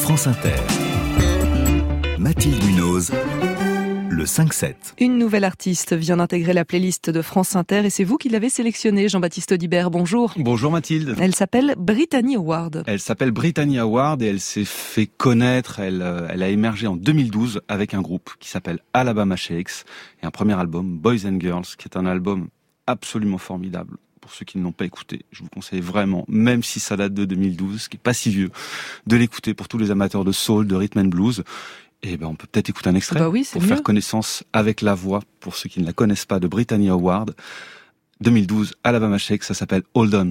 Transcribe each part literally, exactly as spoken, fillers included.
France Inter. Mathilde Munoz, le cinq sept. Une nouvelle artiste vient d'intégrer la playlist de France Inter et c'est vous qui l'avez sélectionnée, Jean-Baptiste Audibert. Bonjour. Bonjour Mathilde. Elle s'appelle Brittany Howard. Elle s'appelle Brittany Howard et elle s'est fait connaître, elle, elle a émergé en deux mille douze avec un groupe qui s'appelle Alabama Shakes et un premier album, Boys and Girls, qui est un album absolument formidable. Pour ceux qui ne l'ont pas écouté, je vous conseille vraiment, même si ça date de deux mille douze, ce qui est pas si vieux, de l'écouter pour tous les amateurs de soul, de rhythm and blues. Et ben on peut peut-être écouter un extrait bah oui, pour mieux. faire connaissance avec la voix, pour ceux qui ne la connaissent pas, de Brittany Howard. deux mille douze, Alabama Shakes, ça s'appelle Hold On.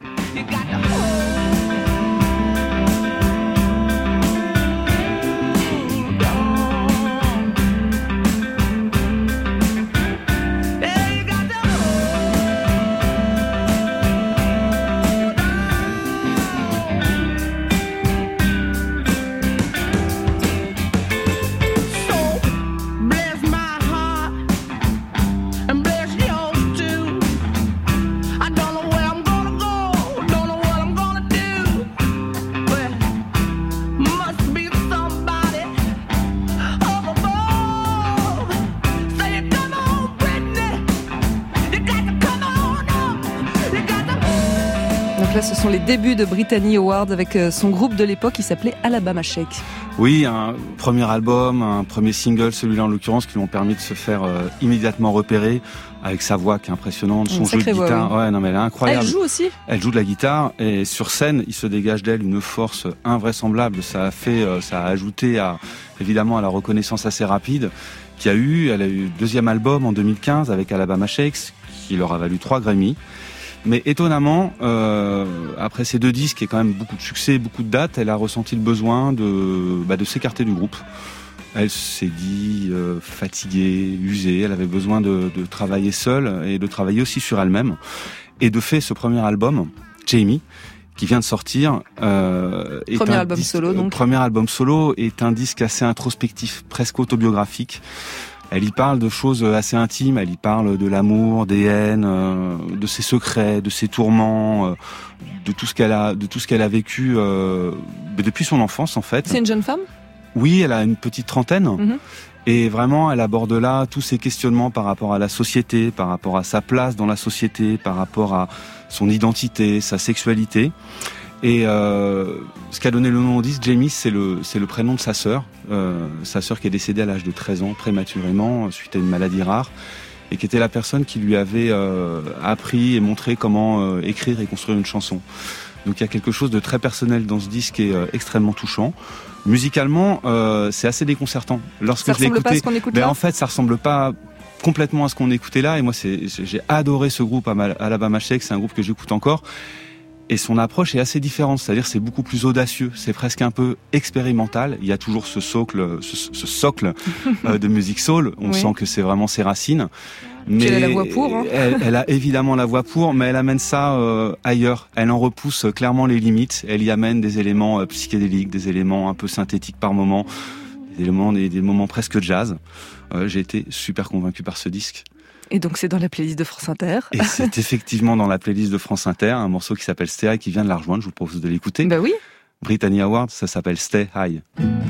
Donc là, ce sont les débuts de Brittany Howard avec son groupe de l'époque qui s'appelait Alabama Shakes. Oui, un premier album, un premier single, celui-là en l'occurrence, qui lui ont permis de se faire euh, immédiatement repérer avec sa voix qui est impressionnante, son jeu de voix, guitare. oui. Ouais, non mais elle est incroyable. Elle joue aussi. Elle joue de la guitare et sur scène, il se dégage d'elle une force invraisemblable. Ça a fait, euh, ça a ajouté à évidemment à la reconnaissance assez rapide qu'il y a eu. Elle a eu le deuxième album en deux mille quinze avec Alabama Shakes, qui leur a valu trois Grammy. Mais étonnamment, euh, après ces deux disques et quand même beaucoup de succès, beaucoup de dates, elle a ressenti le besoin de, bah, de s'écarter du groupe. Elle s'est dit euh, fatiguée, usée, elle avait besoin de, de travailler seule et de travailler aussi sur elle-même. Et de fait, ce premier album, Jamie, qui vient de sortir, euh, est premier un album disque, solo, donc. euh, premier album solo est un disque assez introspectif, presque autobiographique. Elle y parle de choses assez intimes, elle y parle de l'amour, des haines, euh, de ses secrets, de ses tourments, euh, de tout ce qu'elle a, de tout ce qu'elle a vécu euh, depuis son enfance en fait. C'est une jeune femme ? Oui, elle a une petite trentaine. Mm-hmm. Et vraiment, elle aborde là tous ces questionnements par rapport à la société, par rapport à sa place dans la société, par rapport à son identité, sa sexualité. Et euh, ce qui a donné le nom au disque, Jamie, c'est le c'est le prénom de sa sœur, euh, sa sœur qui est décédée à l'âge de treize ans prématurément suite à une maladie rare, et qui était la personne qui lui avait euh, appris et montré comment euh, écrire et construire une chanson. Donc il y a quelque chose de très personnel dans ce disque qui est euh, extrêmement touchant. Musicalement, euh, c'est assez déconcertant. Lorsque ça je l'ai ressemble écouté, pas à ce qu'on écoute ben là. en fait, ça ressemble pas complètement à ce qu'on écoutait là. Et moi, c'est j'ai adoré ce groupe Alabama Shakes. C'est un groupe que j'écoute encore. Et son approche est assez différente, c'est-à-dire c'est beaucoup plus audacieux, c'est presque un peu expérimental. Il y a toujours ce socle, ce, ce socle euh, de musique soul. On oui. sent que c'est vraiment ses racines. Mais elle a la voix pour. Hein. Elle, elle a évidemment la voix pour, mais elle amène ça euh, ailleurs. Elle en repousse clairement les limites. Elle y amène des éléments euh, psychédéliques, des éléments un peu synthétiques par moments, des éléments, des, des moments presque jazz. Euh, j'ai été super convaincu par ce disque. Et donc c'est dans la playlist de France Inter. Et c'est effectivement dans la playlist de France Inter, un morceau qui s'appelle Stay High qui vient de la rejoindre, je vous propose de l'écouter. Bah oui. Brittany Howard, ça s'appelle Stay High.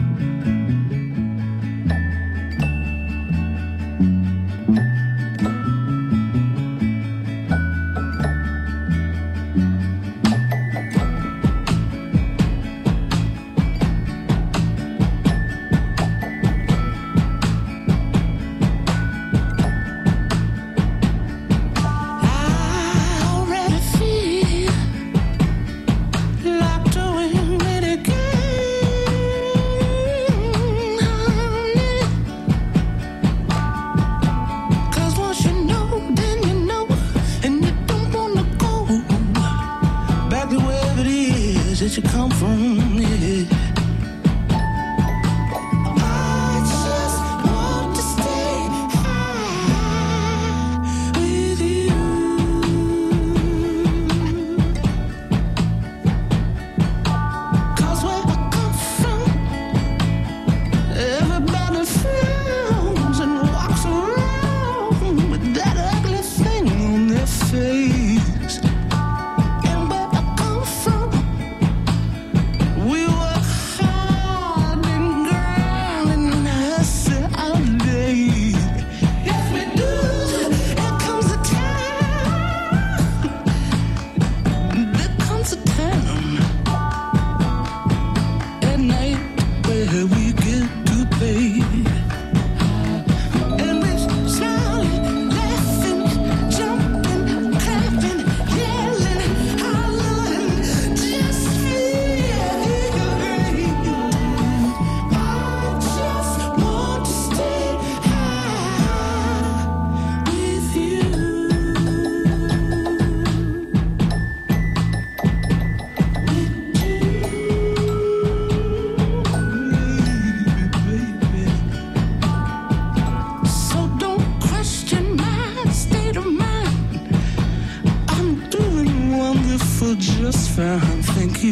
That you come from, yeah. I just want to stay high with you. 'Cause where I come from, everybody frowns and walks around with that ugly thing on their face. And where I come from, we work you.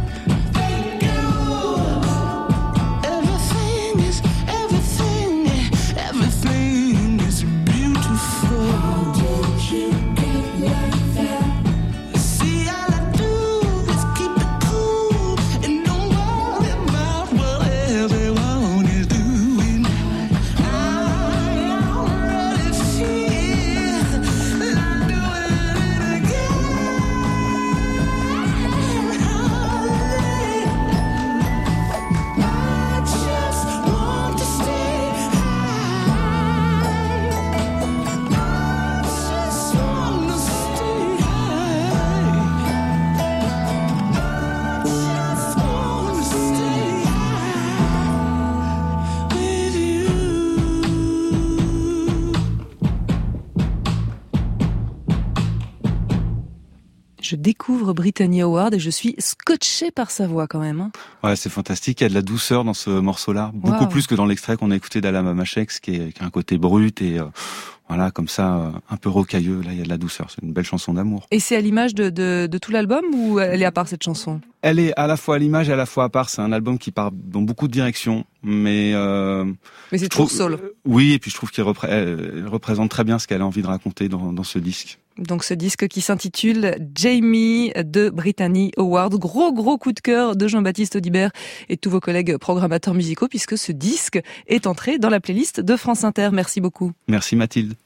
Everything is, everything, everything is beautiful. How did you get like that? See, all I do is keep it cool and don't worry about what everyone is doing. I already feel like doing it again. I just want to stay high. I just want to stay high. I just want to stay high with you. Je découvre Brittany Howard et je suis scotché par sa voix quand même. Hein. Ouais, c'est fantastique. Il y a de la douceur dans ce morceau-là, beaucoup Wow. plus que dans l'extrait qu'on a écouté d'Alabama Shakes, qui, est, qui a un côté brut et euh, voilà, comme ça, euh, un peu rocailleux. Là, il y a de la douceur. C'est une belle chanson d'amour. Et c'est à l'image de, de, de tout l'album ou elle est à part cette chanson? Elle est à la fois à l'image et à la fois à part. C'est un album qui part dans beaucoup de directions, mais euh, Mais c'est je toujours trouve- soul. euh, oui, et puis je trouve qu'elle repré- elle- elle représente très bien ce qu'elle a envie de raconter dans, dans ce disque. Donc ce disque qui s'intitule Jamie de Brittany Howard. Gros gros coup de cœur de Jean-Baptiste Audibert et de tous vos collègues programmateurs musicaux puisque ce disque est entré dans la playlist de France Inter. Merci beaucoup. Merci Mathilde.